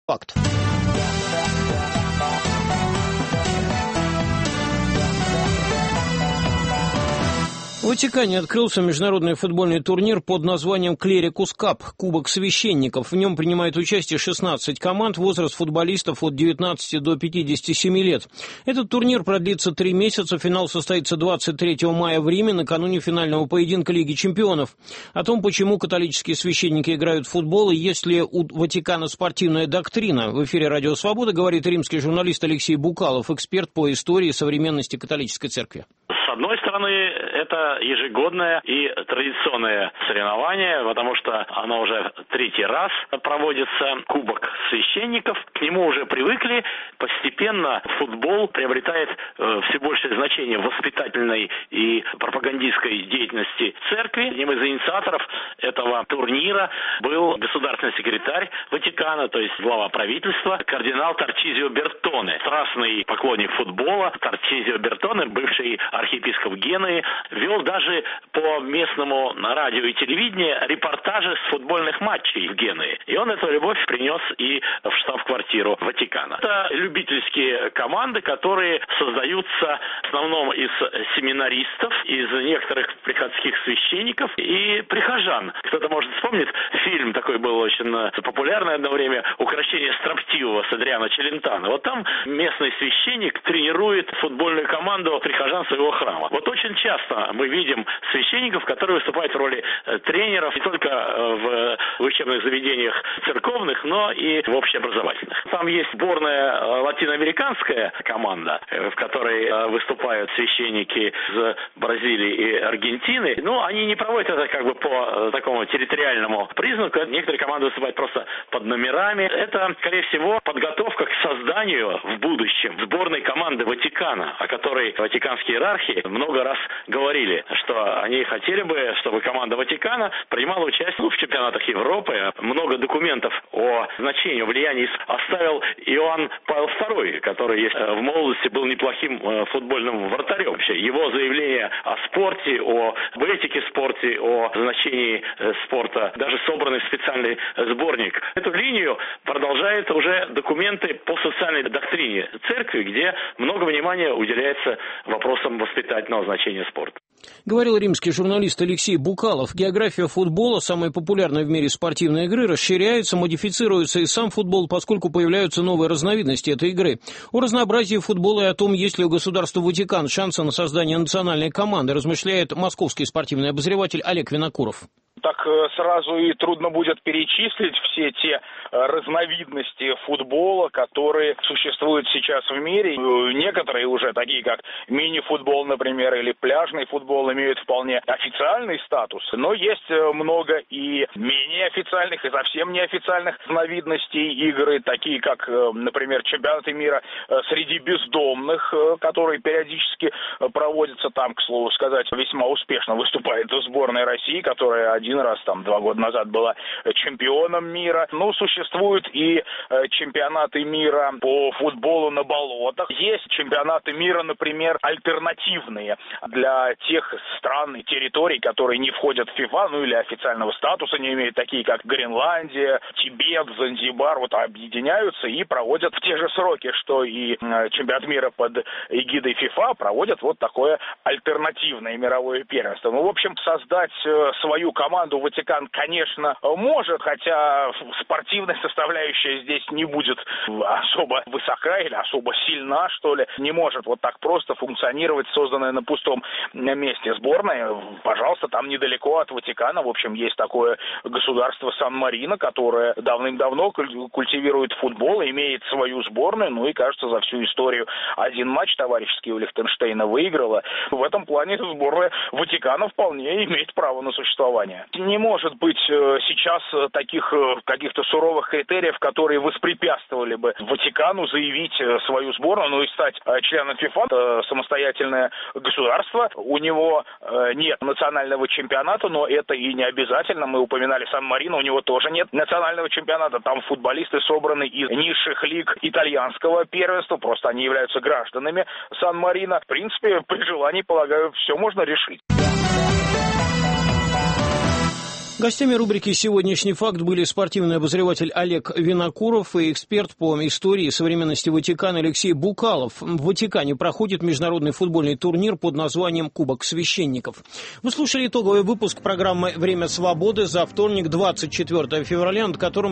Факт. В Ватикане открылся международный футбольный турнир под названием «Клерикус Кап» – Кубок священников. В нем принимают участие 16 команд, возраст футболистов от 19 до 57 лет. Этот турнир продлится 3 месяца, финал состоится 23 мая в Риме, накануне финального поединка Лиги чемпионов. О том, почему католические священники играют в футбол и есть ли у Ватикана спортивная доктрина, в эфире «Радио Свобода» говорит римский журналист Алексей Букалов, эксперт по истории и современности католической церкви. С одной стороны, это ежегодное и традиционное соревнование, потому что оно уже 3-й раз проводится, Кубок священников. К нему уже привыкли. Постепенно футбол приобретает все большее значение в воспитательной и пропагандистской деятельности церкви. Одним из инициаторов этого турнира был государственный секретарь Ватикана, то есть глава правительства, кардинал Тарчизио Бертоне. Страстный поклонник футбола. Тарчизио Бертоне, бывший архиепископ Генуи, вел даже по местному радио и телевидению репортажи с футбольных матчей в Генуе. И он эту любовь принес и в штаб-квартиру Ватикана. Это любительские команды, которые создаются в основном из семинаристов, из некоторых приходских священников и прихожан. Кто-то, может, вспомнит, фильм такой был очень популярный одно время «Укрощение строптивого» с Адриано Челентано. Вот там местный священник тренирует футбольную команду прихожан своего храма. Вот очень часто мы видим священников, которые выступают в роли тренеров не только в учебных заведениях церковных, но и в общеобразовательных. Там есть сборная латиноамериканская команда, в которой выступают священники из Бразилии и Аргентины. Но они не проводят это как бы по такому территориальному признаку. Некоторые команды выступают просто под номерами. Это, скорее всего, подготовка к созданию в будущем сборной команды Ватикана, о которой ватиканские иерархи много раз говорили, что они хотели бы, чтобы команда Ватикана принимала участие в чемпионатах Европы. Много документов о значении, о влиянии оставил Иоанн Павел II, который в молодости был неплохим футбольным вратарем. Вообще, его заявления о спорте, об этике в спорте, о значении спорта, даже собраны в специальный сборник. Эту линию продолжают уже документы по социальной доктрине церкви, где много внимания уделяется вопросам воспитательного значения спорта. Говорил римский журналист Алексей Букалов. География футбола, самой популярной в мире спортивной игры, расширяется, модифицируется и сам футбол, поскольку появляются новые разновидности этой игры. О разнообразии футбола и о том, есть ли у государства Ватикан шансы на создание национальной команды, размышляет московский спортивный обозреватель Олег Винокуров. Так сразу и трудно будет перечислить все те разновидности футбола, которые существуют сейчас в мире. Некоторые уже, такие как мини-футбол, например, или пляжный футбол, имеют вполне официальный статус. Но есть много и менее официальных, и совсем неофициальных разновидностей игры, такие как, например, чемпионаты мира среди бездомных, которые периодически проводятся там, к слову сказать, весьма успешно выступает сборная России, которая 2 года назад была чемпионом мира. Существуют и чемпионаты мира по футболу на болотах. Есть чемпионаты мира, например, альтернативные для тех стран и территорий, которые не входят в ФИФА, или официального статуса не имеют, такие как Гренландия, Тибет, Занзибар, объединяются и проводят в те же сроки, что и чемпионат мира под эгидой ФИФА, проводят такое альтернативное мировое первенство. В общем, создать свою команду Ватикан, конечно, может, хотя спортивная составляющая здесь не будет особо высока или особо сильна, что ли. Не может так просто функционировать созданная на пустом месте сборная. Пожалуйста, там недалеко от Ватикана, в общем, есть такое государство Сан-Марино, которое давным-давно культивирует футбол, имеет свою сборную, и, кажется, за всю историю один матч товарищеский у Лихтенштейна выиграла. В этом плане сборная Ватикана вполне имеет право на существование. Не может быть сейчас таких каких-то суровых критериев, которые воспрепятствовали бы Ватикану заявить свою сборную, и стать членом ФИФА. Это самостоятельное государство. У него нет национального чемпионата, но это и не обязательно. Мы упоминали Сан-Марино, у него тоже нет национального чемпионата. Там футболисты собраны из низших лиг итальянского первенства. Просто они являются гражданами Сан-Марино. В принципе, при желании, полагаю, все можно решить. Гостями рубрики «Сегодняшний факт» были спортивный обозреватель Олег Винокуров и эксперт по истории и современности Ватикана Алексей Букалов. В Ватикане проходит международный футбольный турнир под названием «Кубок священников». Вы слушали итоговый выпуск программы «Время свободы» за вторник, 24 февраля, над которым